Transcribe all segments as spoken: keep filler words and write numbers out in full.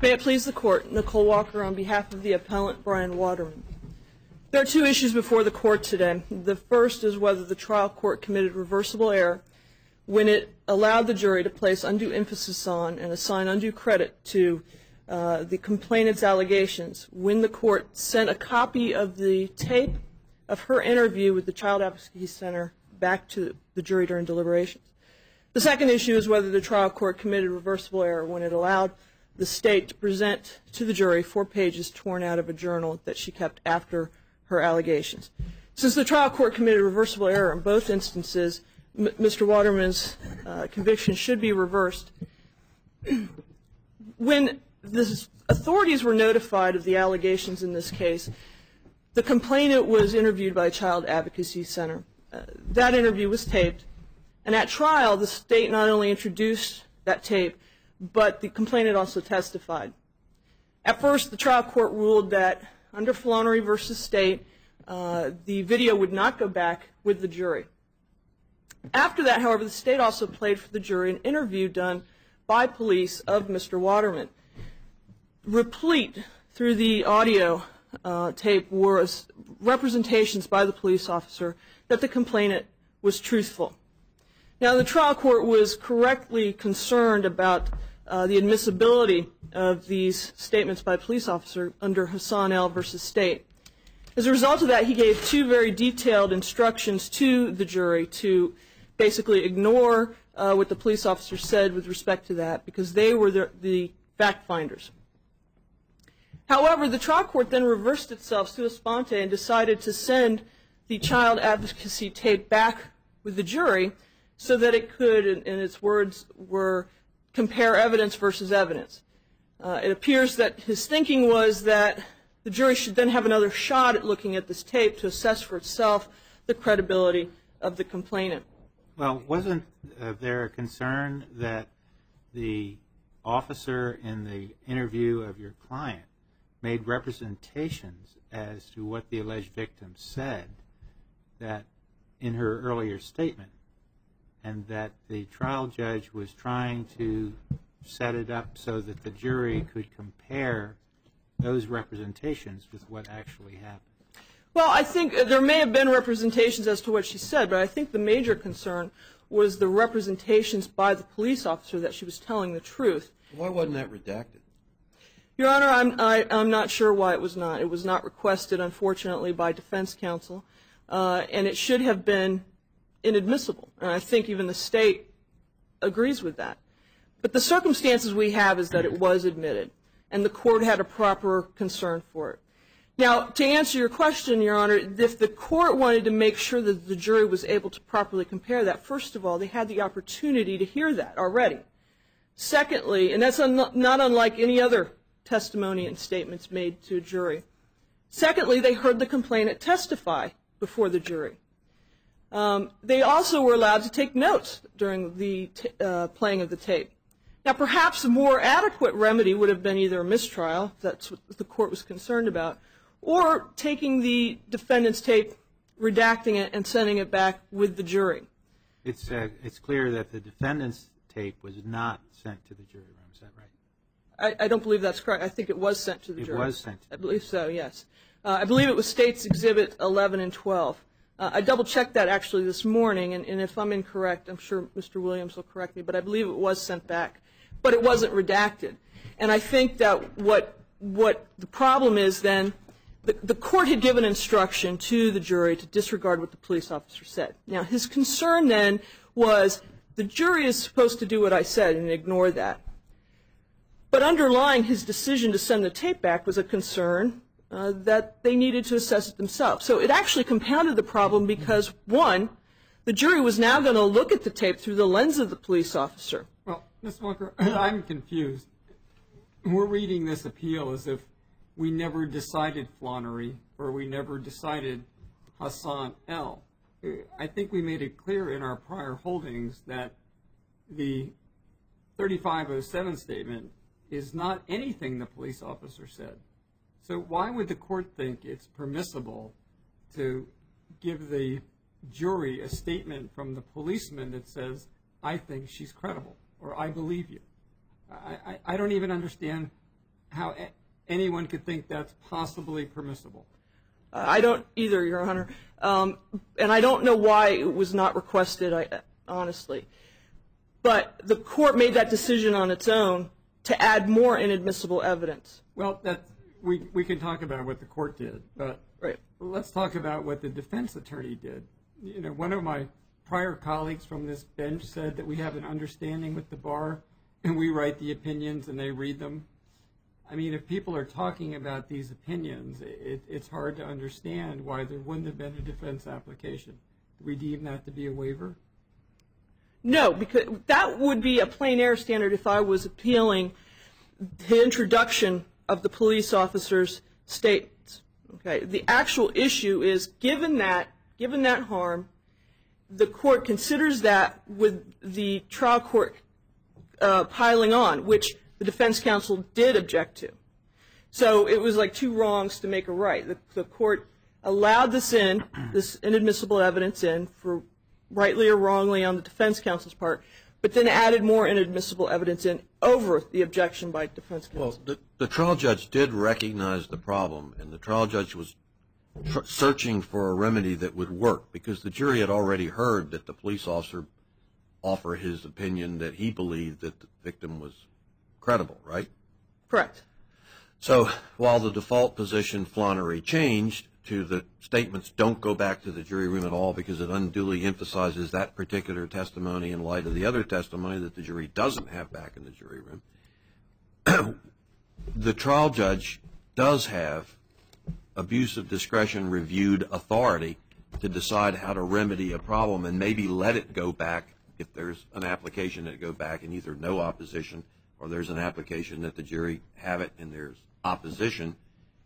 May it please the Court, Nicole Walker on behalf of the appellant Brian Waterman. There are two issues before the Court today. The first is whether the trial court committed reversible error when it allowed the jury to place undue emphasis on and assign undue credit to uh, the complainant's allegations when the court sent a copy of the tape of her interview with the Child Advocacy Center back to the jury during deliberations. The second issue is whether the trial court committed reversible error when it allowed the state to present to the jury four pages torn out of a journal that she kept after her allegations. Since the trial court committed reversible error in both instances, M- Mister Waterman's uh, conviction should be reversed. When the authorities were notified of the allegations in this case, the complainant was interviewed by Child Advocacy Center. Uh, that interview was taped, and at trial, the state not only introduced that tape, but the complainant also testified. At first, the trial court ruled that under Flonnery versus State, uh, the video would not go back with the jury. After that, however, the state also played for the jury an interview done by police of Mister Waterman. Replete through the audio uh, tape was representations by the police officer that the complainant was truthful. Now, the trial court was correctly concerned about uh, the admissibility of these statements by a police officer under Hassan L. versus State. As a result of that, he gave two very detailed instructions to the jury to basically ignore uh, what the police officer said with respect to that, because they were the, the fact finders. However, the trial court then reversed itself sua sponte and decided to send the child advocacy tape back with the jury so that it could, in, in its words, were compare evidence versus evidence. Uh, it appears that his thinking was that the jury should then have another shot at looking at this tape to assess for itself the credibility of the complainant. Well, wasn't uh, there a concern that the officer in the interview of your client made representations as to what the alleged victim said that in her earlier statement, and that the trial judge was trying to set it up so that the jury could compare those representations with what actually happened? Well, I think there may have been representations as to what she said, but I think the major concern was the representations by the police officer that she was telling the truth. Why wasn't that redacted? Your Honor, I'm, I, I'm not sure why it was not. It was not requested, unfortunately, by defense counsel, uh, and it should have been inadmissible. And I think even the state agrees with that. But the circumstances we have is that it was admitted, and the court had a proper concern for it. Now, to answer your question, Your Honor, if the court wanted to make sure that the jury was able to properly compare that, first of all, they had the opportunity to hear that already. Secondly, and that's un- not unlike any other testimony and statements made to a jury. Secondly, they heard the complainant testify before the jury. Um, they also were allowed to take notes during the t- uh, playing of the tape. Now, perhaps a more adequate remedy would have been either a mistrial, if that's what the court was concerned about, or taking the defendant's tape, redacting it, and sending it back with the jury. It's uh, it's clear that the defendant's tape was not sent to the jury room. Is that right? I, I don't believe that's correct. I think it was sent to the it jury. It was sent to I believe so, yes. Uh, I believe it was States Exhibit eleven and twelve. Uh, I double-checked that actually this morning, and, and if I'm incorrect, I'm sure Mister Williams will correct me, but I believe it was sent back. But it wasn't redacted. And I think that what what the problem is then, the, the court had given instruction to the jury to disregard what the police officer said. Now, his concern then was the jury is supposed to do what I said and ignore that. But underlying his decision to send the tape back was a concern uh, that they needed to assess it themselves. So it actually compounded the problem because, one, the jury was now going to look at the tape through the lens of the police officer. Well, Miz Walker, I'm confused. We're reading this appeal as if we never decided Flonnery or we never decided Hassan L. I think we made it clear in our prior holdings that the thirty-five oh seven statement is not anything the police officer said. So why would the court think it's permissible to give the jury a statement from the policeman that says, I think she's credible, or I believe you? I, I, I don't even understand how a- anyone could think that's possibly permissible. Uh, I don't either, Your Honor. Um, and I don't know why it was not requested, I, honestly. But the court made that decision on its own to add more inadmissible evidence. Well, that we we can talk about what the court did, but Right. let's talk about what the defense attorney did. You know, one of my prior colleagues from this bench said that we have an understanding with the bar, and we write the opinions and they read them. I mean, if people are talking about these opinions, it, it's hard to understand why there wouldn't have been a defense application. Do we deem that to be a waiver? No, because that would be a plain error standard if I was appealing the introduction of the police officer's statements. Okay, the actual issue is, given that, given that harm, the court considers that with the trial court uh, piling on, which the defense counsel did object to. So it was like two wrongs to make a right. The, the court allowed this in, this inadmissible evidence in, for rightly or wrongly on the defense counsel's part, but then added more inadmissible evidence in over the objection by defense counsel. Well, the, the trial judge did recognize the problem, and the trial judge was tr- searching for a remedy that would work, because the jury had already heard that the police officer offer his opinion that he believed that the victim was credible, right? Correct. So while the default position, Flannery, changed to the statements don't go back to the jury room at all because it unduly emphasizes that particular testimony in light of the other testimony that the jury doesn't have back in the jury room, the trial judge does have abuse of discretion reviewed authority to decide how to remedy a problem and maybe let it go back if there's an application that go back and either no opposition or there's an application that the jury have it and there's opposition.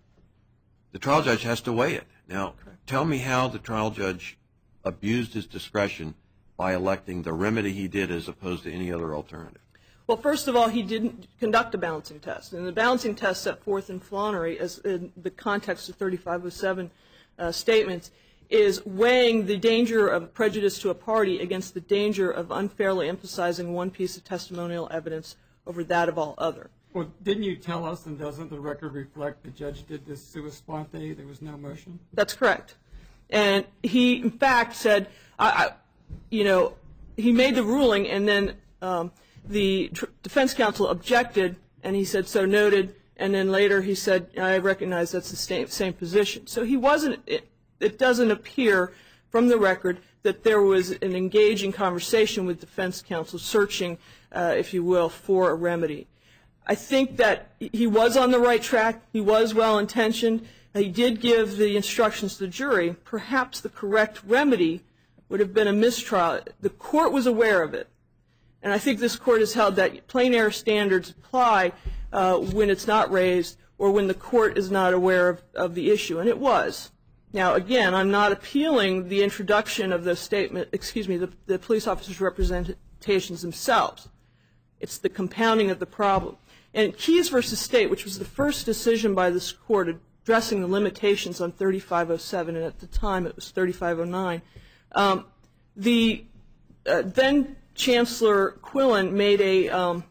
The trial judge has to weigh it. Now, tell me how the trial judge abused his discretion by electing the remedy he did as opposed to any other alternative. Well, first of all, he didn't conduct a balancing test. And the balancing test set forth in Flannery, as in the context of thirty-five oh seven uh, statements, is weighing the danger of prejudice to a party against the danger of unfairly emphasizing one piece of testimonial evidence over that of all other. Well, didn't you tell us, and doesn't the record reflect the judge did this sua sponte, there was no motion? That's correct. And he, in fact, said, I, I, you know, he made the ruling, and then um, the tr- defense counsel objected, and he said, so noted, and then later he said, I recognize that's the same, same position. So he wasn't, it, it doesn't appear from the record that there was an engaging conversation with defense counsel searching, uh, if you will, for a remedy. I think that he was on the right track. He was well-intentioned. He did give the instructions to the jury. Perhaps the correct remedy would have been a mistrial. The court was aware of it. And I think this court has held that plain error standards apply uh, when it's not raised or when the court is not aware of, of the issue. And it was. Now, again, I'm not appealing the introduction of the statement, excuse me, the, the police officers' representations themselves. It's the compounding of the problem. And Keyes v. State, which was the first decision by this court addressing the limitations on thirty-five oh seven, and at the time it was thirty-five oh nine, um, the uh, then Chancellor Quillen made a um,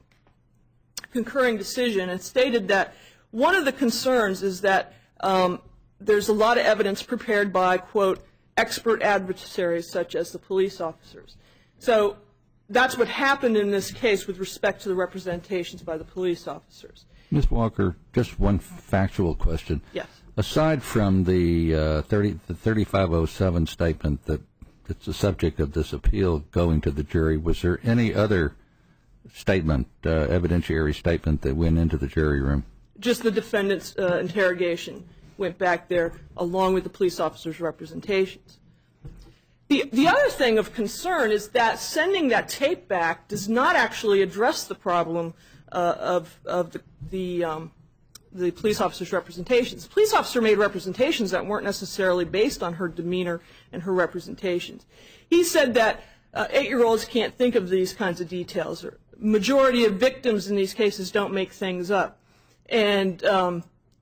concurring decision and stated that one of the concerns is that um, there's a lot of evidence prepared by, quote, expert adversaries such as the police officers. So that's what happened in this case with respect to the representations by the police officers. Miz Walker, just one factual question. Yes. Aside from the, uh, thirty, the thirty-five oh seven statement that it's the subject of this appeal going to the jury, was there any other statement, uh, evidentiary statement that went into the jury room? Just the defendant's uh, interrogation went back there along with the police officers' representations. The, the other thing of concern is that sending that tape back does not actually address the problem uh, of, of the, the, um, the police officer's representations. The police officer made representations that weren't necessarily based on her demeanor and her representations. He said that uh, eight-year-olds can't think of these kinds of details. Or majority of victims in these cases don't make things up. And um,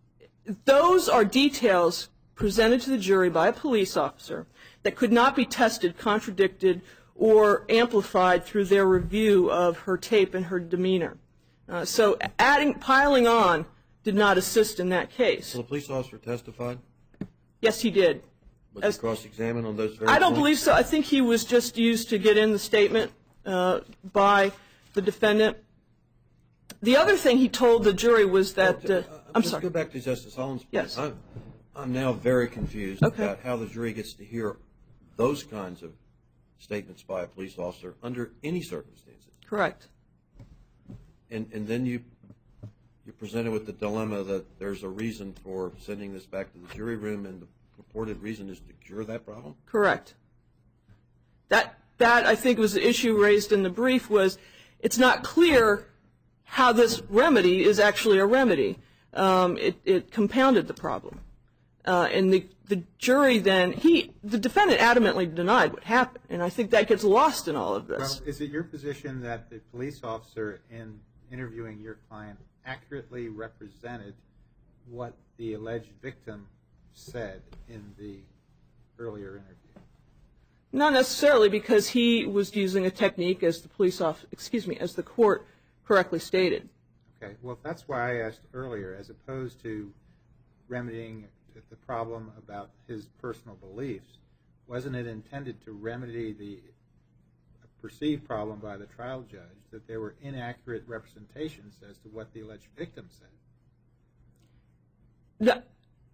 those are details presented to the jury by a police officer that could not be tested, contradicted, or amplified through their review of her tape and her demeanor. Uh, so adding, piling on did not assist in that case. So the police officer testified? Yes, he did. Was As- he cross-examined on those very I don't points? believe so. I think he was just used to get in the statement uh, by the defendant. The other thing he told the jury was that, Well, uh, uh, I'm just sorry. go back to Justice Holland's point. Yes. I'm, I'm now very confused Okay. about how the jury gets to hear those kinds of statements by a police officer under any circumstances. Correct. And, and then you, you're presented with the dilemma that there's a reason for sending this back to the jury room, and the purported reason is to cure that problem? Correct. That, that I think was the issue raised in the brief, was it's not clear how this remedy is actually a remedy. Um, it, it compounded the problem. Uh, and the, the jury then, he, the defendant adamantly denied what happened, and I think that gets lost in all of this. Well, is it your position that the police officer, in interviewing your client, accurately represented what the alleged victim said in the earlier interview? Not necessarily, because he was using a technique, as the police officer, excuse me, as the court correctly stated. Okay, well, that's why I asked earlier, as opposed to remedying the problem about his personal beliefs, wasn't it intended to remedy the perceived problem by the trial judge that there were inaccurate representations as to what the alleged victim said? That,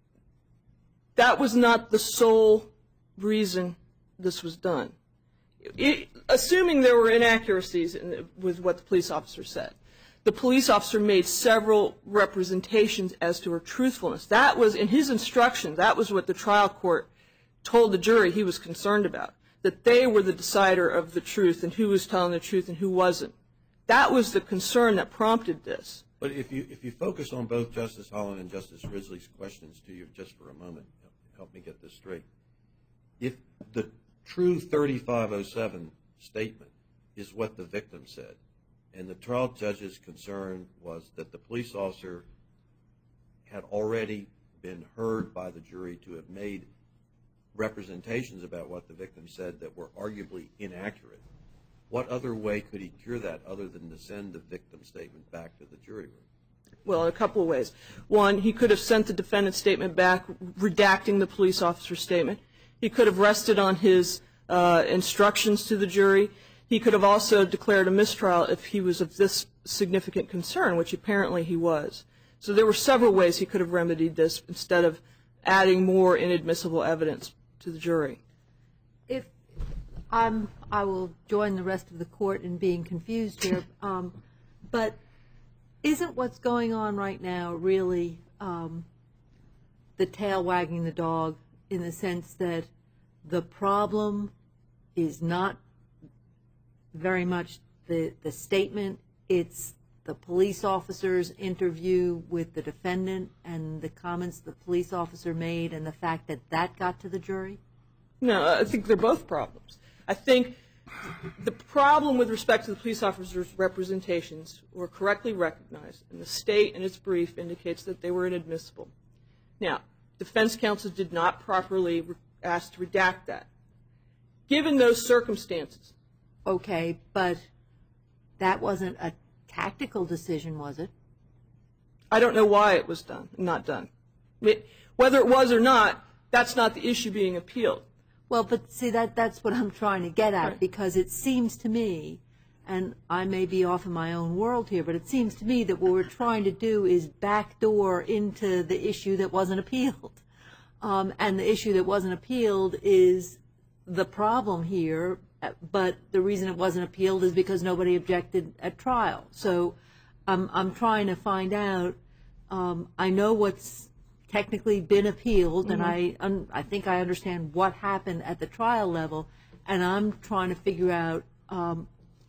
that was not the sole reason this was done. It, assuming there were inaccuracies in, with what the police officer said, the police officer made several representations as to her truthfulness. That was, in his instructions, that was what the trial court told the jury he was concerned about, that they were the decider of the truth and who was telling the truth and who wasn't. That was the concern that prompted this. But if you if you focus on both Justice Holland and Justice Risley's questions to you just for a moment, help me get this straight. If the true thirty-five oh seven statement is what the victim said, and the trial judge's concern was that the police officer had already been heard by the jury to have made representations about what the victim said that were arguably inaccurate, what other way could he cure that other than to send the victim's statement back to the jury room? Well, in a couple of ways. One, he could have sent the defendant's statement back, redacting the police officer's statement. He could have rested on his uh, instructions to the jury. He could have also declared a mistrial if he was of this significant concern, which apparently he was. So there were several ways he could have remedied this instead of adding more inadmissible evidence to the jury. If I'm, I will join the rest of the court in being confused here, um, but isn't what's going on right now really um, the tail wagging the dog, in the sense that the problem is not very much the, the statement, it's the police officer's interview with the defendant and the comments the police officer made and the fact that that got to the jury? No, I think they're both problems. I think the problem with respect to the police officer's representations were correctly recognized, and the state in its brief indicates that they were inadmissible. Now, defense counsel did not properly ask to redact that. Given those circumstances. Okay, but that wasn't a tactical decision, was it? I don't know why it was done, not done. It, whether it was or not, that's not the issue being appealed. Well, but see, that that's what I'm trying to get at, Right. because it seems to me, and I may be off in my own world here, but it seems to me that what we're trying to do is backdoor into the issue that wasn't appealed. Um, and the issue that wasn't appealed is the problem here, but the reason it wasn't appealed is because nobody objected at trial. So um, I'm trying to find out, um, I know what's technically been appealed, and I un- I think I understand what happened at the trial level, and I'm trying to figure out um,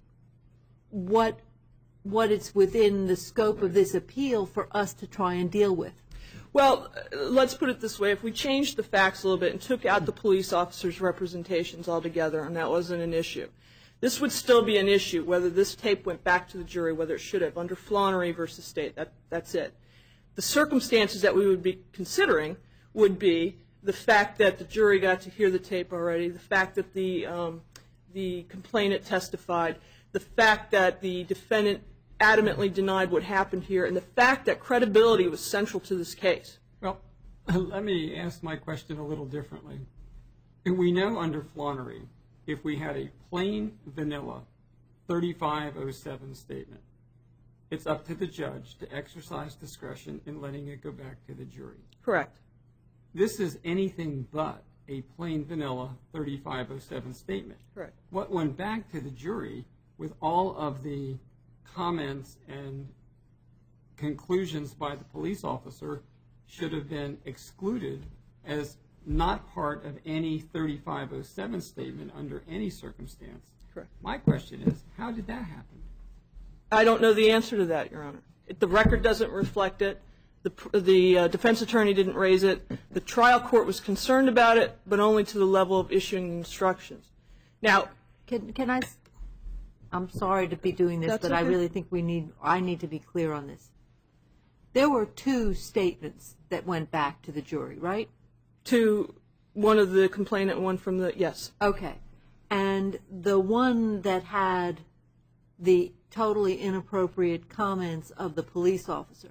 what what it's within the scope of this appeal for us to try and deal with. Well, let's put it this way. If we changed the facts a little bit and took out the police officer's representations altogether, and that wasn't an issue, this would still be an issue, whether this tape went back to the jury, whether it should have, under Flonnery versus State. That, that's it. The circumstances that we would be considering would be the fact that the jury got to hear the tape already, the fact that the, um, the complainant testified, the fact that the defendant adamantly denied what happened here, and the fact that credibility was central to this case. Well, let me ask my question a little differently. We know under Flonnery, if we had a plain vanilla thirty-five oh seven statement, it's up to the judge to exercise discretion in letting it go back to the jury. Correct. This is anything but a plain vanilla thirty-five oh seven statement. Correct. What went back to the jury with all of the comments and conclusions by the police officer should have been excluded as not part of any thirty-five oh seven statement under any circumstance. Correct. My question is, how did that happen? I don't know the answer to that, Your Honor. It, the record doesn't reflect it. The, the uh, defense attorney didn't raise it. The trial court was concerned about it, but only to the level of issuing instructions. Now, Can, can I, s- I'm sorry to be doing this, That's but I okay. really think we need, I need to be clear on this. There were two statements that went back to the jury, right? to one of the complainant, one from the, yes. Okay. And the one that had the totally inappropriate comments of the police officer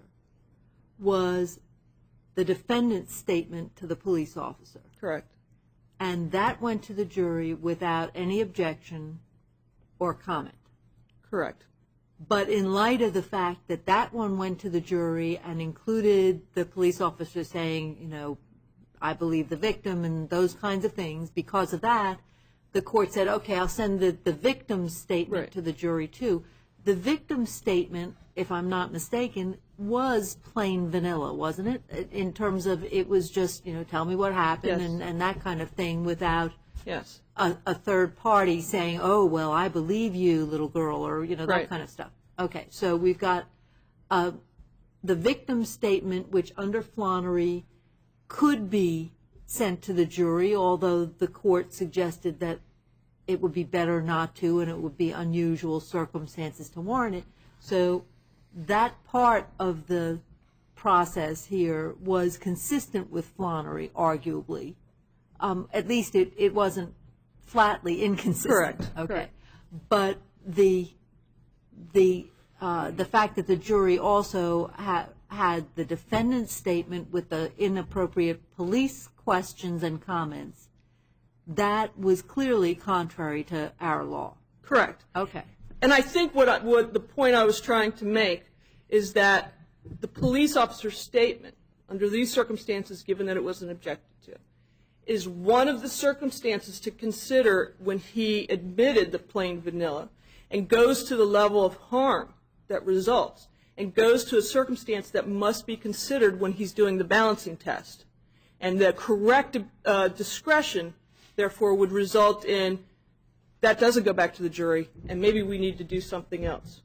was the defendant's statement to the police officer. Correct. And that went to the jury without any objection or comment. Correct. But in light of the fact that that one went to the jury and included the police officer saying, you know, I believe the victim and those kinds of things, because of that, the court said, okay, I'll send the, the victim's statement Right. to the jury too. The victim's statement, if I'm not mistaken, was plain vanilla, wasn't it? In terms of it was just, you know, tell me what happened Yes. and, and that kind of thing without Yes. a, a third party saying, oh, well, I believe you, little girl, or, you know, that Right. kind of stuff. Okay, so we've got uh, the victim's statement, which under Flonnery could be sent to the jury, although the court suggested that it would be better not to and it would be unusual circumstances to warrant it. So that part of the process here was consistent with Flonnery, arguably. Um, at least it, it wasn't flatly inconsistent. Correct. Okay. Correct. But the the uh, the fact that the jury also ha- had the defendant's statement with the inappropriate police questions and comments, that was clearly contrary to our law. Correct. Okay. And I think what, I, what the point I was trying to make is that the police officer's statement, under these circumstances, given that it wasn't objected to, is one of the circumstances to consider when he admitted the plain vanilla and goes to the level of harm that results and goes to a circumstance that must be considered when he's doing the balancing test. And the correct uh, discretion, therefore, would result in that doesn't go back to the jury, and maybe we need to do something else.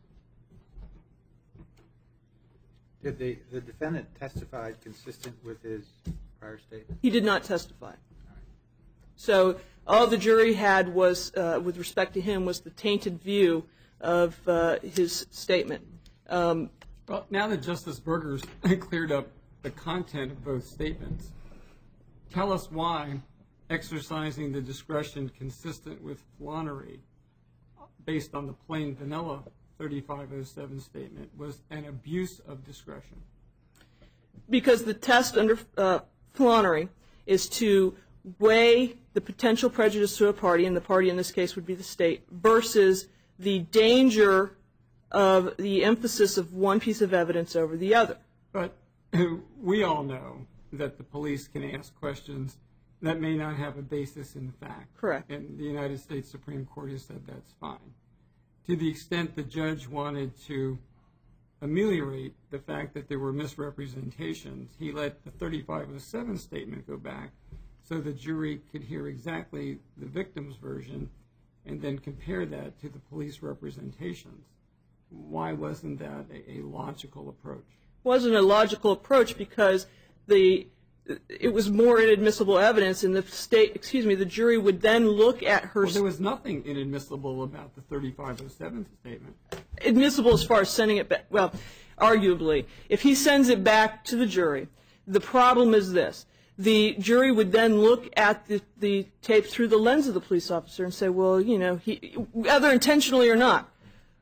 Did the, the defendant testify consistent with his prior statement? He did not testify. So all the jury had was, uh, with respect to him, was the tainted view of uh, his statement. Um, Well, now that Justice Berger's cleared up the content of both statements, tell us why exercising the discretion consistent with Flonnery, based on the plain vanilla thirty-five oh seven statement, was an abuse of discretion. because the test under uh, Flonnery is to weigh the potential prejudice to a party, and the party in this case would be the state, versus the danger of the emphasis of one piece of evidence over the other. But we all know that the police can ask questions that may not have a basis in fact. Correct. And the United States Supreme Court has said that's fine. To the extent the judge wanted to ameliorate the fact that there were misrepresentations, he let the thirty-five oh seven statement go back so the jury could hear exactly the victim's version and then compare that to the police representations. Why wasn't that a, a logical approach? Wasn't a logical approach because the it was more inadmissible evidence, and the state, excuse me, the jury would then look at her. Well, there was nothing inadmissible about the thirty-five oh seven statement. Admissible as far as sending it back. Well, arguably, if he sends it back to the jury, the problem is this: the jury would then look at the, the tape through the lens of the police officer and say, well, you know, he, whether intentionally or not,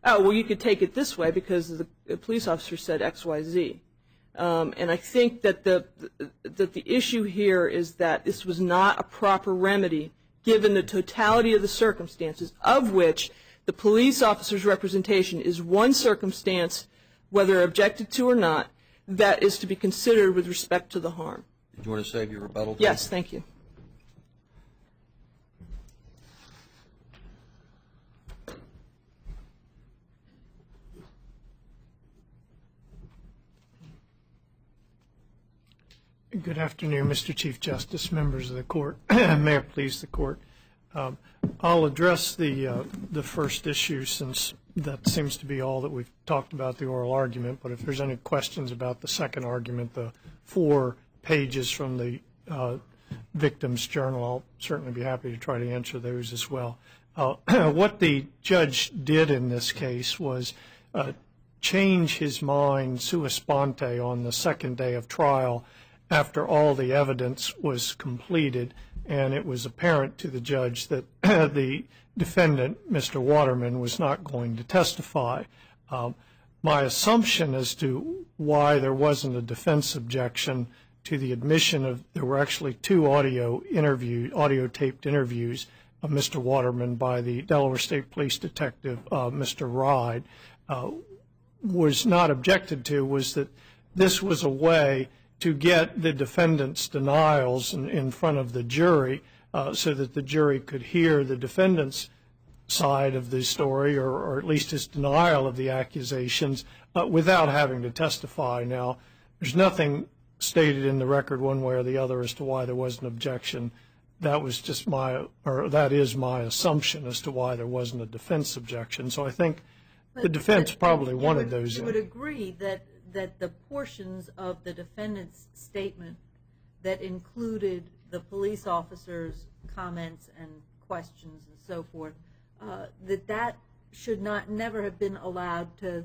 oh, well, you could take it this way because the, the police officer said X, Y, Z. Um, and I think that the, that the issue here is that this was not a proper remedy given the totality of the circumstances, of which the police officer's representation is one circumstance, whether objected to or not, that is to be considered with respect to the harm. Did you want to save your rebuttal? Yes, thank you. Good afternoon, Mister Chief Justice, members of the court. May it please the court. Um, I'll address the uh, the first issue since that seems to be all that we've talked about the oral argument. But if there's any questions about the second argument, the four pages from the uh, victim's journal, I'll certainly be happy to try to answer those as well. Uh, what the judge did in this case was uh, change his mind sua sponte on the second day of trial after all the evidence was completed, and it was apparent to the judge that the defendant, Mister Waterman, was not going to testify. Um, my assumption as to why there wasn't a defense objection to the admission of, there were actually two audio interview, audio taped interviews of Mister Waterman by the Delaware State Police Detective, uh, Mister Ride, uh, was not objected to, was that this was a way to get the defendant's denials in, in front of the jury uh, so that the jury could hear the defendant's side of the story, or, or at least his denial of the accusations, uh, without having to testify. Now, there's nothing stated in the record one way or the other as to why there was an objection. That was just my, or that is my assumption as to why there wasn't a defense objection. So I think But, the defense but probably you wanted would, those you in. would agree that that the portions of the defendant's statement that included the police officer's comments and questions and so forth, uh, that that should not never have been allowed to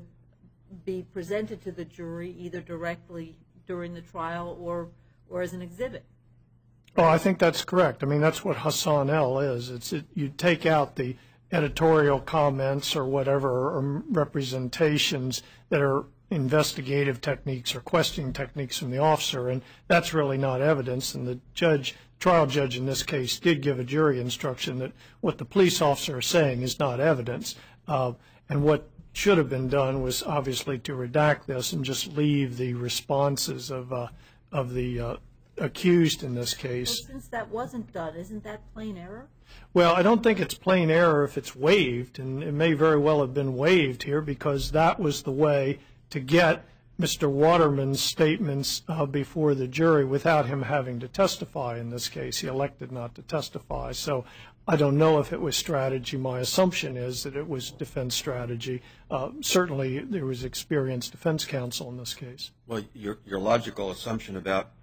be presented to the jury either directly during the trial or or as an exhibit. Oh, I think that's correct. I mean, that's what Hassan L is. It's it, you take out the editorial comments or whatever, or representations that are investigative techniques or questioning techniques from the officer, and that's really not evidence. And the judge, trial judge in this case, did give a jury instruction that what the police officer is saying is not evidence. Uh, and what should have been done was obviously to redact this and just leave the responses of uh, of the uh, accused in this case. Well, since that wasn't done, isn't that plain error? Well, I don't think it's plain error if it's waived, and it may very well have been waived here because that was the way to get Mister Waterman's statements uh, before the jury without him having to testify in this case. He elected not to testify. So I don't know if it was strategy. My assumption is that it was defense strategy. Uh, certainly there was experienced defense counsel in this case. Well, your, your logical assumption about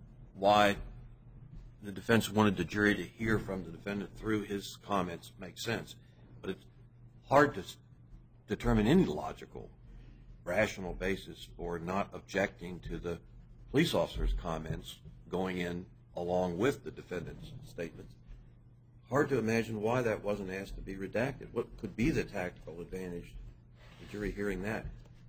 why the defense wanted the jury to hear from the defendant through his comments makes sense. But it's hard to s- determine any logical, rational basis for not objecting to the police officer's comments going in along with the defendant's statements. Hard to imagine why that wasn't asked to be redacted. What could be the tactical advantage to the jury hearing that?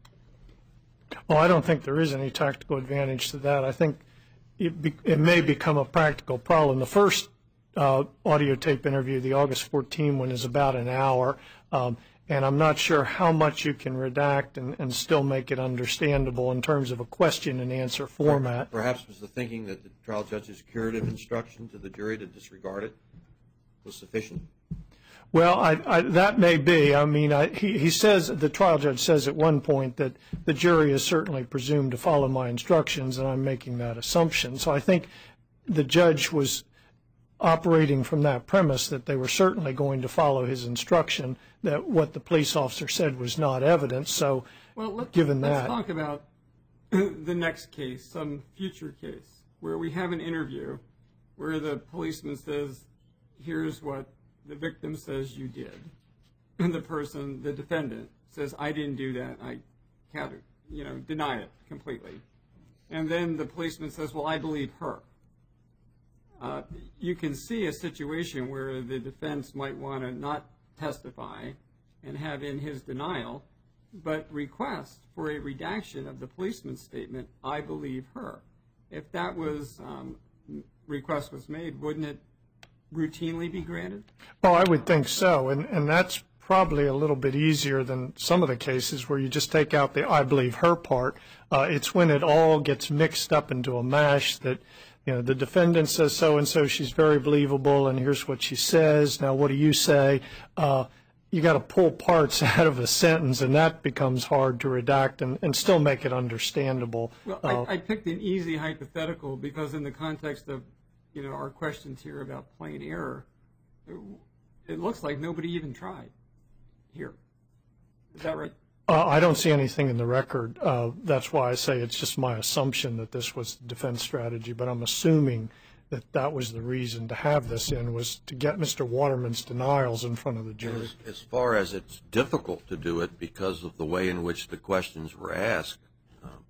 Well, I don't think there is any tactical advantage to that. I think it, be, it may become a practical problem. The first uh, audio tape interview, the August fourteenth one, is about an hour, um, and I'm not sure how much you can redact and, and still make it understandable in terms of a question and answer format. Perhaps was the thinking that the trial judge's curative instruction to the jury to disregard it was sufficient? Well, I, I, that may be. I mean, I, he, he says, the trial judge says at one point that the jury is certainly presumed to follow my instructions, and I'm making that assumption. So I think the judge was operating from that premise that they were certainly going to follow his instruction, that what the police officer said was not evidence. So Well, let's, given let's that. talk about the next case, some future case, where we have an interview where the policeman says, here's what the victim says you did. And the person, the defendant, says, I didn't do that. I can't, you know, deny it completely. And then the policeman says, well, I believe her. Uh, you can see a situation where the defense might want to not testify and have in his denial, but request for a redaction of the policeman's statement, "I believe her." If that was um, request was made, wouldn't it routinely be granted? Well, I would think so, and, and that's probably a little bit easier than some of the cases where you just take out the "I believe her" part. Uh, it's when it all gets mixed up into a mash that, you know, the defendant says so-and-so, she's very believable, and here's what she says. Now, what do you say? Uh, you got to pull parts out of a sentence, and that becomes hard to redact and, and still make it understandable. Well, uh, I, I picked an easy hypothetical because in the context of, you know, our questions here about plain error, it, it looks like nobody even tried here. Is that right? Uh, I don't see anything in the record. Uh, that's why I say it's just my assumption that this was the defense strategy, but I'm assuming that that was the reason to have this in, was to get Mister Waterman's denials in front of the jury. As, as far as it's difficult to do it because of the way in which the questions were asked, um,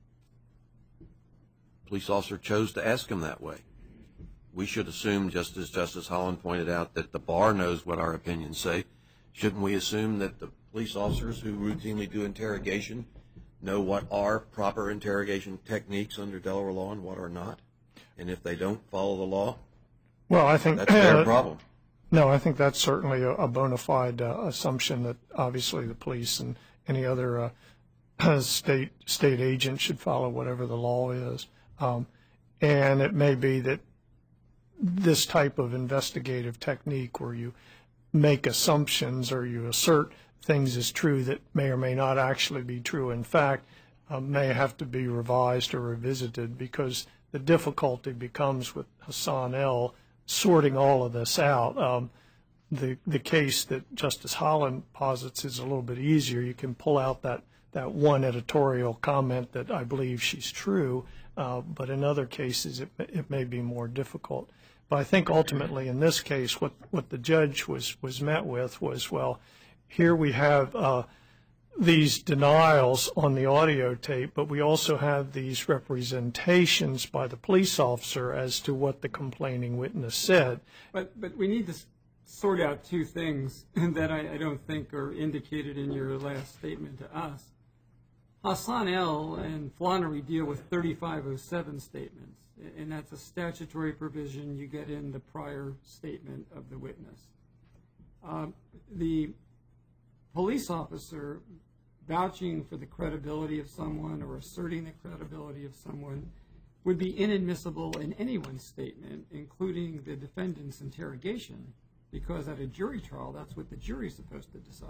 police officer chose to ask him that way. We should assume, just as Justice Holland pointed out, that the bar knows what our opinions say. Shouldn't we assume that the police officers who routinely do interrogation know what are proper interrogation techniques under Delaware law and what are not? And if they don't follow the law, well, I think that's their problem. No, I think that's certainly a, a bona fide uh, assumption that obviously the police and any other uh, state state agent should follow whatever the law is. Um, and it may be that this type of investigative technique where you make assumptions or you assert things as true that may or may not actually be true in fact uh, may have to be revised or revisited, because the difficulty becomes with Hassan L. sorting all of this out. Um, the the case that Justice Holland posits is a little bit easier. You can pull out that, that one editorial comment that I believe she's true, uh, but in other cases it, it may be more difficult. But I think ultimately in this case what, what the judge was, was met with was, well, here we have uh, these denials on the audio tape, but we also have these representations by the police officer as to what the complaining witness said. But but we need to sort out two things that I, I don't think are indicated in your last statement to us. Hassan L. and Flannery deal with thirty-five oh seven statements, and that's a statutory provision you get in the prior statement of the witness. Uh, the police officer vouching for the credibility of someone or asserting the credibility of someone would be inadmissible in anyone's statement, including the defendant's interrogation, because at a jury trial, that's what the jury's supposed to decide.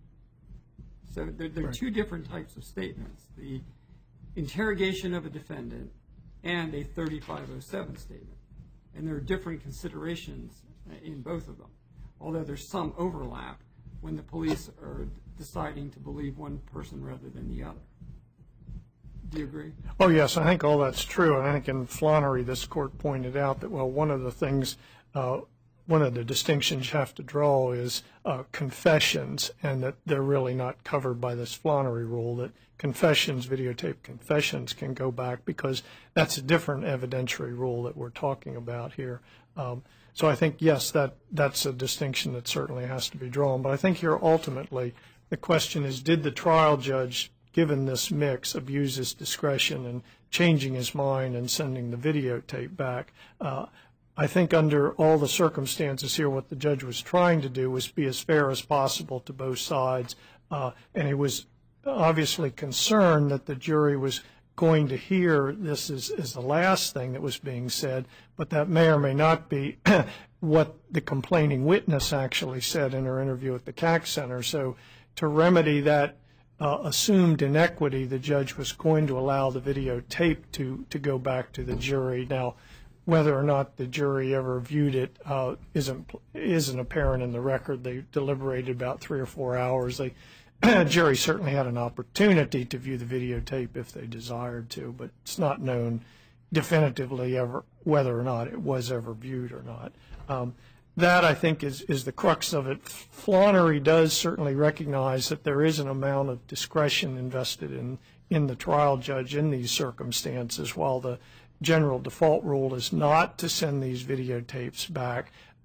So there, there are two different types of statements, the interrogation of a defendant and a thirty-five oh seven statement. And there are different considerations in both of them, although there's some overlap when the police are deciding to believe one person rather than the other. Do you agree? Oh, yes, I think all that's true. And I think in Flannery, this court pointed out that, well, one of the things, uh, one of the distinctions you have to draw is uh, confessions, and that they're really not covered by this Flannery rule, that confessions, videotape confessions, can go back because that's a different evidentiary rule that we're talking about here. Um, so I think, yes, that that's a distinction that certainly has to be drawn. But I think here ultimately the question is, did the trial judge, given this mix, abuse his discretion in changing his mind and sending the videotape back? Uh, I think under all the circumstances here, what the judge was trying to do was be as fair as possible to both sides, uh, and he was obviously concerned that the jury was going to hear this as, as the last thing that was being said, but that may or may not be what the complaining witness actually said in her interview at the C A C Center. So to remedy that uh, assumed inequity, the judge was going to allow the videotape to, to go back to the jury. Now, whether or not the jury ever viewed it uh, isn't isn't apparent in the record. They deliberated about three or four hours. They jury certainly had an opportunity to view the videotape if they desired to, but it's not known definitively ever whether or not it was ever viewed or not. Um, that, I think, is, is the crux of it. Flannery does certainly recognize that there is an amount of discretion invested in, in the trial judge in these circumstances, while the general default rule is not to send these videotapes back.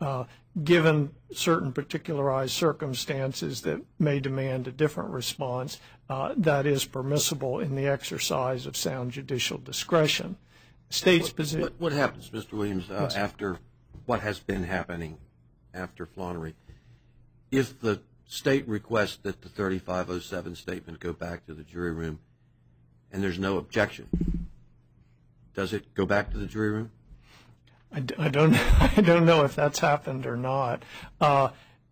uh, given certain particularized circumstances that may demand a different response, uh, that is permissible in the exercise of sound judicial discretion. State's position. What, what happens, Mister Williams, uh, after what has been happening after Flannery? If the state requests that the thirty-five oh seven statement go back to the jury room and there's no objection, does it go back to the jury room? I, I don't I don't know if that's happened or not. Uh,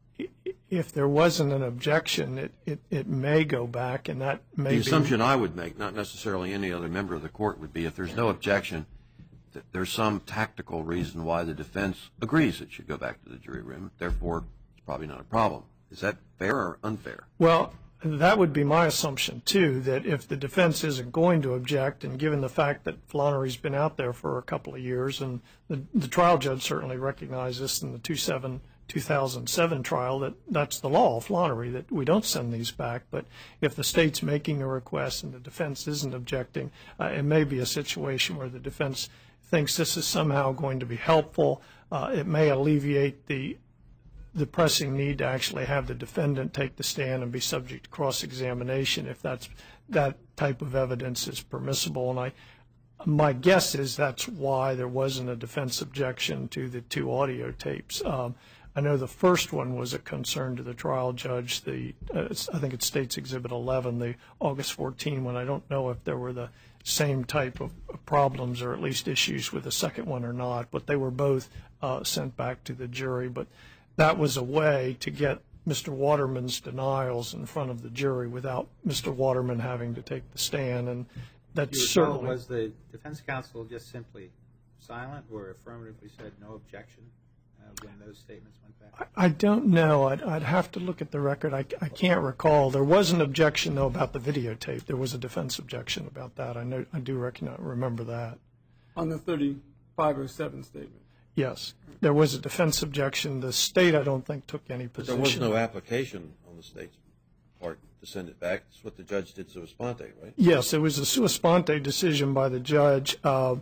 if there wasn't an objection, it, it, it may go back, and that may the be... assumption I would make, not necessarily any other member of the court, would be if there's no objection, that there's some tactical reason why the defense agrees it should go back to the jury room. Therefore, it's probably not a problem. Is that fair or unfair? Well, that would be my assumption, too, that if the defense isn't going to object, and given the fact that Flannery's been out there for a couple of years, and the, the trial judge certainly recognized this in the two thousand seven trial, that that's the law of Flannery, that we don't send these back. But if the state's making a request and the defense isn't objecting, uh, it may be a situation where the defense thinks this is somehow going to be helpful. Uh, it may alleviate the the pressing need to actually have the defendant take the stand and be subject to cross-examination if that's that type of evidence is permissible. And I, my guess is that's why there wasn't a defense objection to the two audio tapes. Um, I know the first one was a concern to the trial judge. The uh, I think it's State's Exhibit eleven, the August fourteenth one. I don't know if there were the same type of problems or at least issues with the second one or not, but they were both uh, sent back to the jury. But that was a way to get Mister Waterman's denials in front of the jury without Mister Waterman having to take the stand, and that's You certainly... recall, was the defense counsel just simply silent or affirmatively said no objection uh, when those statements went back? I don't know. I'd, I'd have to look at the record. I, I can't recall. There was an objection, though, about the videotape. There was a defense objection about that. I know. I do recognize, remember that. On the thirty-five oh seven statement. Yes, there was a defense objection. The state, I don't think, took any position. There was no application on the state's part to send it back. That's what the judge did sua sponte, right? Yes, it was a sua sponte decision by the judge. Uh,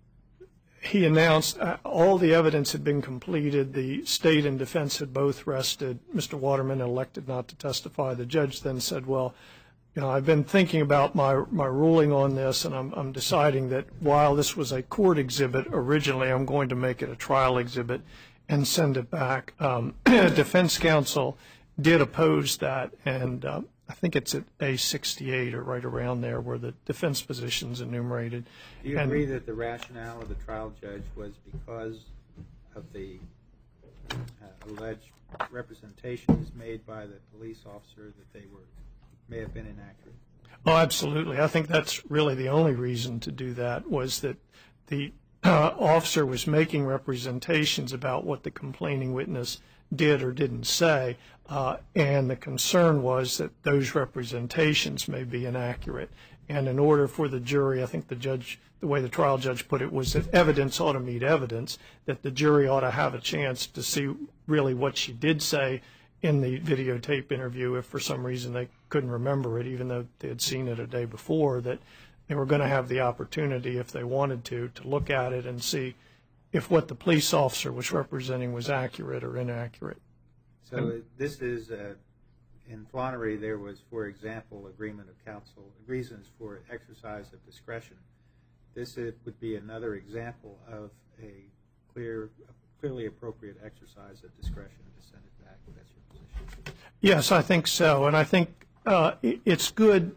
he announced uh, all the evidence had been completed. The state and defense had both rested. Mister Waterman elected not to testify. The judge then said, well, you know, I've been thinking about my, my ruling on this, and I'm, I'm deciding that while this was a court exhibit originally, I'm going to make it a trial exhibit and send it back. Um, defense counsel did oppose that, and um, I think it's at A sixty-eight or right around there where the defense position's enumerated. Do you and, agree that the rationale of the trial judge was because of the uh, alleged representations made by the police officer that they were may have been inaccurate? Oh, absolutely. I think that's really the only reason to do that, was that the uh, officer was making representations about what the complaining witness did or didn't say, uh, and the concern was that those representations may be inaccurate. And in order for the jury, I think the judge, the way the trial judge put it, was that evidence ought to meet evidence, that the jury ought to have a chance to see really what she did say in the videotape interview, if for some reason they couldn't remember it, even though they had seen it a day before, that they were going to have the opportunity, if they wanted to, to look at it and see if what the police officer was representing was accurate or inaccurate. So and, this is, uh, in Flannery, there was, for example, agreement of counsel, reasons for exercise of discretion. This is, would be another example of a clear, clearly appropriate exercise of discretion to send it back. That's your position? Yes, I think so. And I think uh, it's good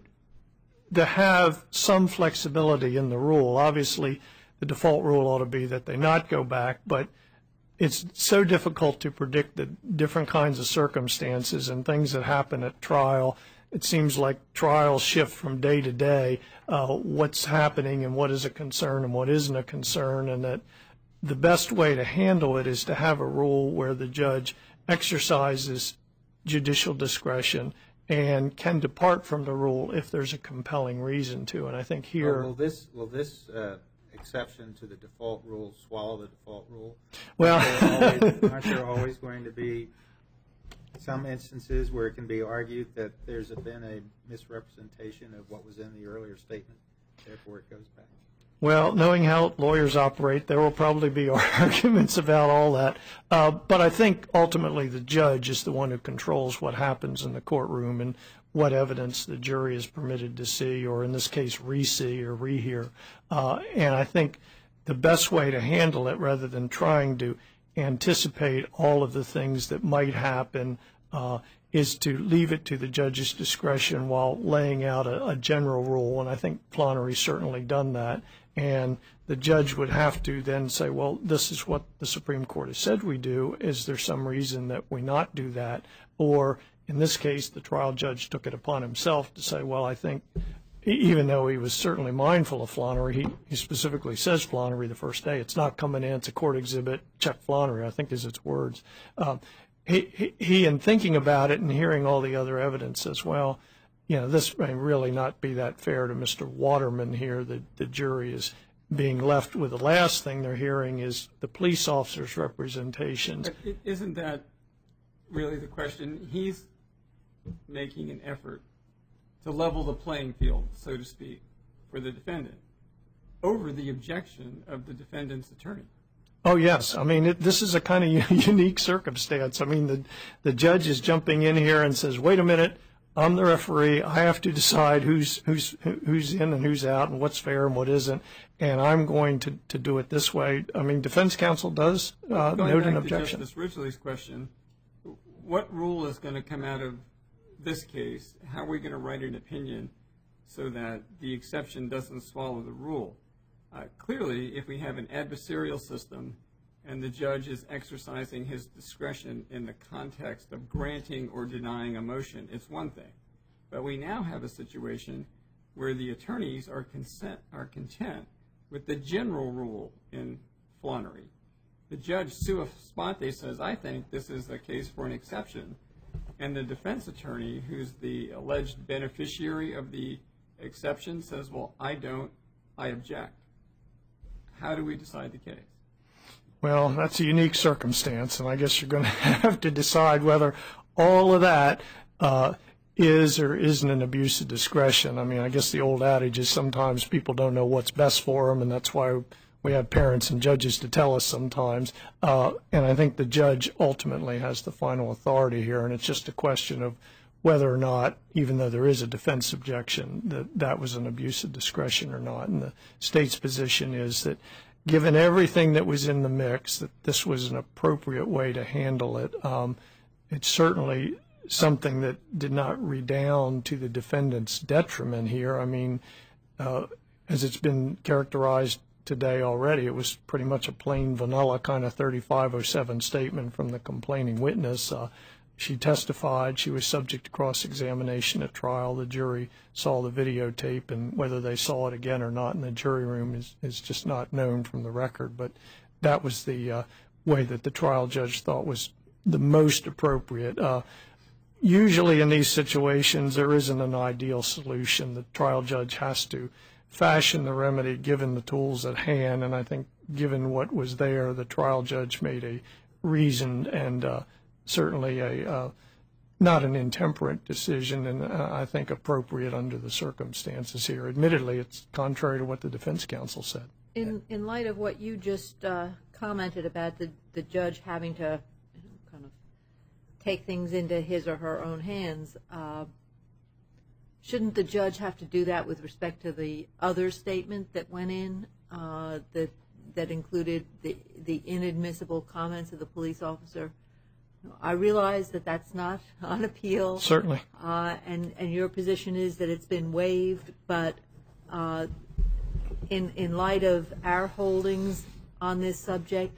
to have some flexibility in the rule. Obviously, the default rule ought to be that they not go back, but it's so difficult to predict the different kinds of circumstances and things that happen at trial. It seems like trials shift from day to day, uh, what's happening and what is a concern and what isn't a concern, and that the best way to handle it is to have a rule where the judge exercises judicial discretion and can depart from the rule if there's a compelling reason to. And I think here... Well, will this, will this uh, exception to the default rule swallow the default rule? Well... Aren't there always, aren't there always going to be some instances where it can be argued that there's been a misrepresentation of what was in the earlier statement, therefore it goes back? Well, knowing how lawyers operate, there will probably be arguments about all that. Uh, but I think ultimately the judge is the one who controls what happens in the courtroom and what evidence the jury is permitted to see, or in this case, re-see or rehear. Uh, and I think the best way to handle it, rather than trying to anticipate all of the things that might happen, uh, is to leave it to the judge's discretion while laying out a, a general rule. And I think Flannery's certainly done that. And the judge would have to then say, well, this is what the Supreme Court has said we do. Is there some reason that we not do that? Or in this case, the trial judge took it upon himself to say, well, I think, even though he was certainly mindful of Flannery, he, he specifically says Flannery the first day. It's not coming in, it's a court exhibit, check Flannery, I think is its words. Um, he, he, he, in thinking about it and hearing all the other evidence, says, well, you know, this may really not be that fair to Mister Waterman here. The, the jury is being left with the last thing they're hearing is the police officer's representations. But isn't that really the question? He's making an effort to level the playing field, so to speak, for the defendant over the objection of the defendant's attorney. Oh, yes. I mean, it, this is a kind of unique circumstance. I mean, the, the judge is jumping in here and says, wait a minute, I'm the referee. I have to decide who's who's who's in and who's out and what's fair and what isn't, and I'm going to, to do it this way. I mean, defense counsel does uh, note an objection. Going back to Justice Ridgely's question, what rule is going to come out of this case? How are we going to write an opinion so that the exception doesn't swallow the rule? Uh, clearly, if we have an adversarial system and the judge is exercising his discretion in the context of granting or denying a motion, it's one thing. But we now have a situation where the attorneys are, consent, are content with the general rule in Flannery. The judge, sua sponte, says, I think this is a case for an exception. And the defense attorney, who's the alleged beneficiary of the exception, says, well, I don't, I object. How do we decide the case? Well, that's a unique circumstance, and I guess you're going to have to decide whether all of that uh, is or isn't an abuse of discretion. I mean, I guess the old adage is sometimes people don't know what's best for them, and that's why we have parents and judges to tell us sometimes. Uh, and I think the judge ultimately has the final authority here, and it's just a question of whether or not, even though there is a defense objection, that that was an abuse of discretion or not. And the state's position is that given everything that was in the mix, that this was an appropriate way to handle it. Um, it's certainly something that did not redound to the defendant's detriment here. I mean, uh, as it's been characterized today already, it was pretty much a plain vanilla kind of thirty-five oh seven statement from the complaining witness. Uh, she testified. She was subject to cross-examination at trial. The jury saw the videotape, and whether they saw it again or not in the jury room is, is just not known from the record. But that was the uh, way that the trial judge thought was the most appropriate. Uh, usually in these situations, there isn't an ideal solution. The trial judge has to fashion the remedy given the tools at hand, and I think given what was there, the trial judge made a reasoned and uh, certainly a uh, not an intemperate decision, and uh, I think appropriate under the circumstances here. Admittedly, it's contrary to what the defense counsel said. In in light of what you just uh, commented about the, the judge having to you know, kind of take things into his or her own hands, uh, shouldn't the judge have to do that with respect to the other statement that went in uh, that that included the the inadmissible comments of the police officer? I realize that that's not on appeal. Certainly. Uh, and, and your position is that it's been waived, but uh, in, in light of our holdings on this subject,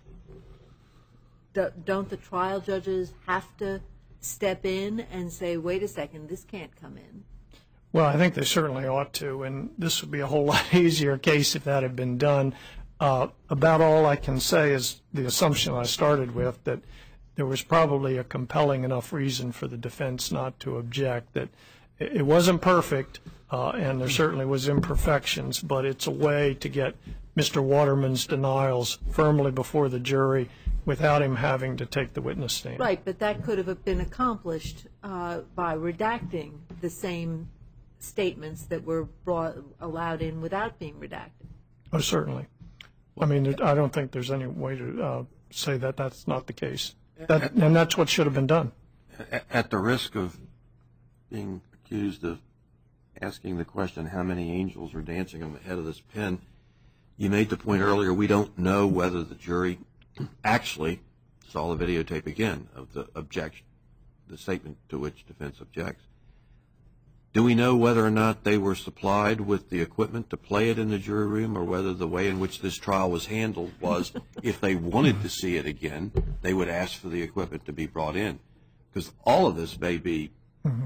do, don't the trial judges have to step in and say, wait a second, this can't come in? Well, I think they certainly ought to, and this would be a whole lot easier case if that had been done. Uh, about all I can say is the assumption I started with, that there was probably a compelling enough reason for the defense not to object, that it wasn't perfect, uh, and there certainly was imperfections, but it's a way to get Mister Waterman's denials firmly before the jury without him having to take the witness stand. Right, but that could have been accomplished uh, by redacting the same statements that were brought, allowed in without being redacted. Oh, certainly. I mean, there- I don't think there's any way to uh, say that that's not the case. That, and that's what should have been done. A- At the risk of being accused of asking the question, how many angels are dancing on the head of this pin, you made the point earlier, we don't know whether the jury actually saw the videotape again of the objection, the statement to which defense objects. Do we know whether or not they were supplied with the equipment to play it in the jury room, or whether the way in which this trial was handled was, if they wanted to see it again, they would ask for the equipment to be brought in? Because all of this may be mm-hmm.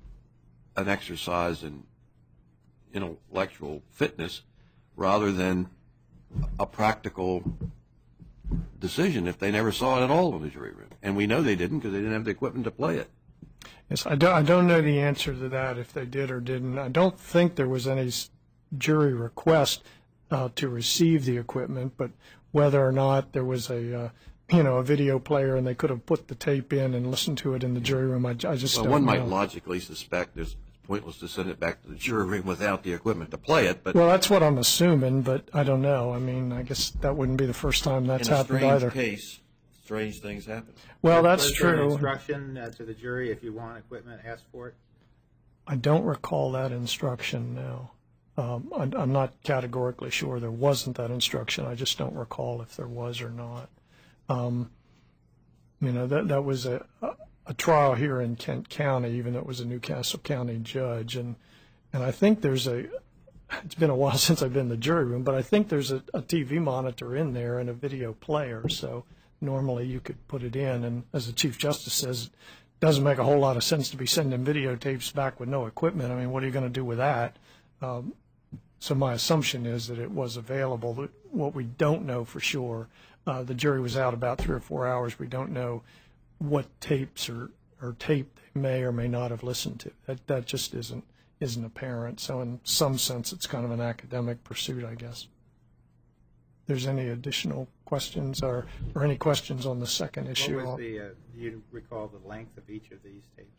an exercise in intellectual fitness rather than a practical decision if they never saw it at all in the jury room. And we know they didn't because they didn't have the equipment to play it. Yes, I don't, I don't know the answer to that, if they did or didn't. I don't think there was any jury request uh, to receive the equipment, but whether or not there was a, uh, you know, a video player and they could have put the tape in and listened to it in the jury room, I, I just well, don't one know. might logically suspect it's pointless to send it back to the jury room without the equipment to play it. But well, that's what I'm assuming, but I don't know. I mean, I guess that wouldn't be the first time that's in a happened strange either. case, strange things happen. Well, that's Was there an true. instruction uh, to the jury, if you want equipment, ask for it? I don't recall that instruction now. Um, I, I'm not categorically sure there wasn't that instruction. I just don't recall if there was or not. Um, you know, that that was a, a trial here in Kent County, even though it was a Newcastle County judge. And, and I think there's a, it's been a while since I've been in the jury room, but I think there's a, a T V monitor in there and a video player. So normally you could put it in. And as the Chief Justice says, it doesn't make a whole lot of sense to be sending videotapes back with no equipment. I mean, what are you going to do with that? Um, so my assumption is that it was available. What we don't know for sure, uh, the jury was out about three or four hours. We don't know what tapes or, or tape they may or may not have listened to. That that just isn't isn't apparent. So in some sense, it's kind of an academic pursuit, I guess. If there's any additional questions or, or any questions on the second issue? What was the, uh, do you recall the length of each of these tapes?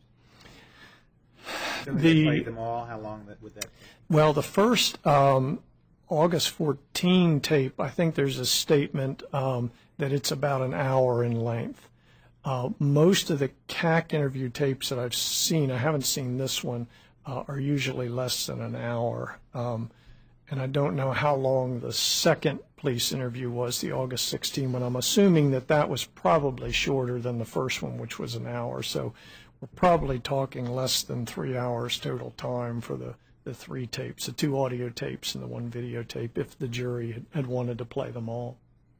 Assuming The- they played them all, how long that, would that take? Well, the first um, August fourteenth tape, I think there's a statement um, that it's about an hour in length. Uh, most of the C A C interview tapes that I've seen, I haven't seen this one, uh, are usually less than an hour. Um, and I don't know how long the second police interview was, the August sixteenth one. I'm assuming that that was probably shorter than the first one, which was an hour. So we're probably talking less than three hours total time for the, the three tapes, the two audio tapes and the one videotape, if the jury had, had wanted to play them all.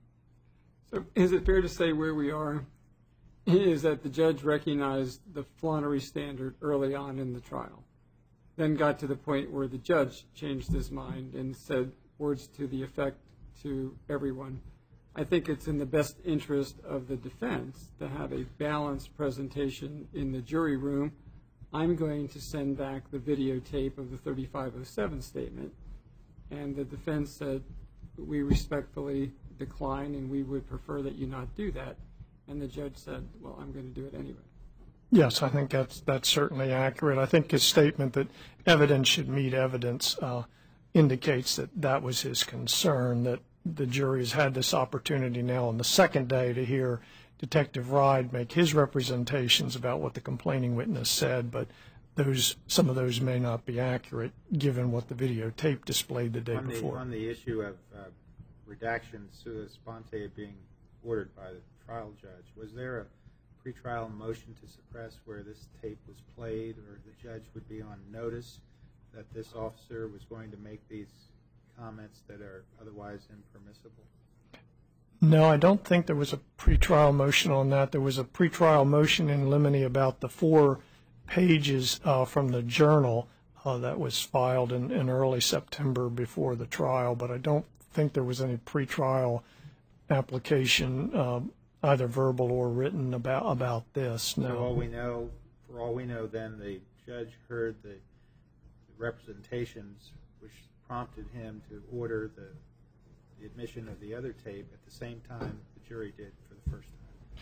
So is it fair to say where we are is that the judge recognized the Flannery standard early on in the trial, then got to the point where the judge changed his mind and said words to the effect to everyone, I think it's in the best interest of the defense to have a balanced presentation in the jury room. I'm going to send back the videotape of the thirty-five oh seven statement. And the defense said, we respectfully decline and we would prefer that you not do that. And the judge said, well, I'm going to do it anyway. Yes, I think that's that's certainly accurate. I think his statement that evidence should meet evidence uh, indicates that that was his concern, that the jury has had this opportunity now on the second day to hear Detective Ride make his representations about what the complaining witness said, but those some of those may not be accurate given what the videotape displayed the day on the, before. On the issue of uh, redaction sua sponte being ordered by the trial judge, was there a pretrial motion to suppress where this tape was played, or the judge would be on notice that this officer was going to make these comments that are otherwise impermissible? No, I don't think there was a pretrial motion on that. There was a pretrial motion in limine about the four pages uh, from the journal uh, that was filed in, in early September before the trial, but I don't think there was any pretrial application, um, either verbal or written, about about this. No. So all we know, for all we know, then the judge heard the, the representations which prompted him to order the, the admission of the other tape at the same time the jury did for the first time.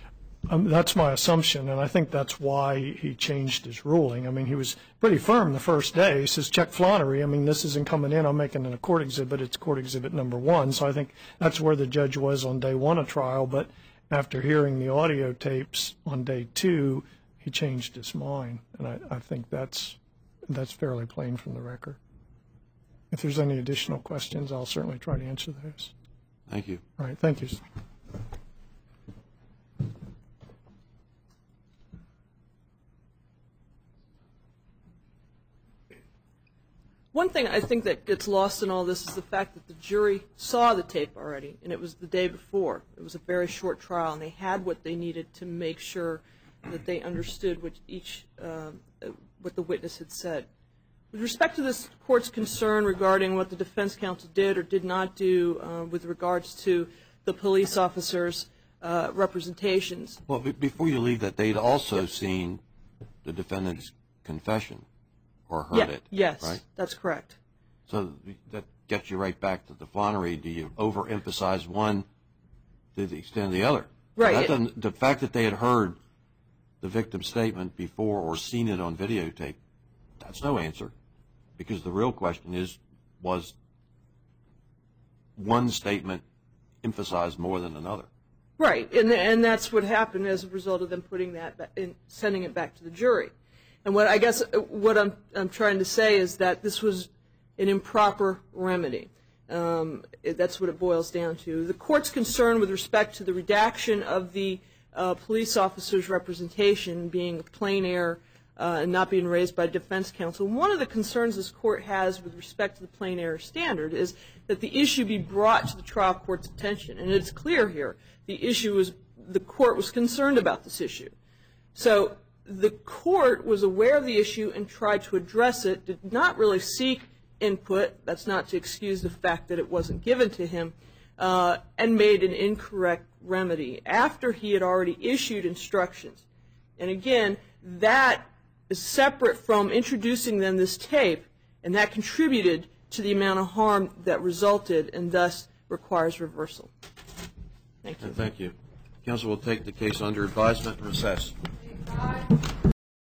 Um, that's my assumption, and I think that's why he changed his ruling. I mean, he was pretty firm the first day. He says, check Flannery. I mean, this isn't coming in. I'm making it a court exhibit. It's court exhibit number one. So I think that's where the judge was on day one of trial. But after hearing the audio tapes on day two, he changed his mind. And I, I think that's, that's fairly plain from the record. If there's any additional questions, I'll certainly try to answer those. Thank you. All right. Thank you, sir. One thing I think that gets lost in all this is the fact that the jury saw the tape already, and it was the day before. It was a very short trial, and they had what they needed to make sure that they understood what each um, what the witness had said. With respect to this court's concern regarding what the defense counsel did or did not do uh, with regards to the police officers' uh, representations. Well, b- before you leave that, they'd also seen the defendant's confession or heard Yeah, it. yes, right? that's correct. So that gets you right back to the Flannery. Do you overemphasize one to the extent of the other? Right. That doesn't, the fact that they had heard the victim's statement before or seen it on videotape, that's no answer. Because the real question is, was one statement emphasized more than another? Right, and and that's what happened as a result of them putting that back in, sending it back to the jury. And what I guess what I'm I'm trying to say is that this was an improper remedy. Um, it, that's what it boils down to. The court's concern with respect to the redaction of the uh, police officer's representation being plain error uh, and not being raised by defense counsel. One of the concerns this court has with respect to the plain error standard is that the issue be brought to the trial court's attention. And it's clear here the issue was the court was concerned about this issue. So the court was aware of the issue and tried to address it, did not really seek input. That's not to excuse the fact that it wasn't given to him, uh, and made an incorrect remedy after he had already issued instructions. And again, that is separate from introducing them this tape, and that contributed to the amount of harm that resulted and thus requires reversal. Thank you. Thank you. Counsel will take the case under advisement and recess.